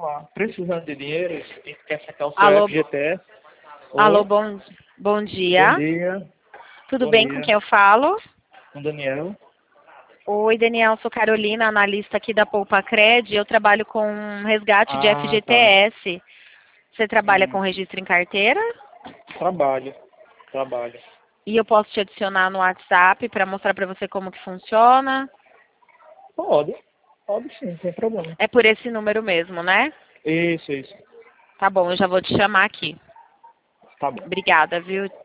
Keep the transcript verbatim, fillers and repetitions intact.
falar. Precisando de dinheiro, quer sacar o seu Alô, F G T S. alô, Oi, bom, bom dia. bom dia. Tudo Bom bem dia. com quem eu falo? Com Daniel. Oi, Daniel, sou Carolina, analista aqui da Poupa Cred. Eu trabalho com resgate de Ah, tá. F G T S. Você trabalha com Hum, registro em carteira? trabalho. Trabalho. E eu posso te adicionar no WhatsApp para mostrar para você como que funciona. Pode. Pode sim, sem problema. É por esse número mesmo, né? Isso, isso. Tá bom, eu já vou te chamar aqui. Tá bom. Obrigada, viu?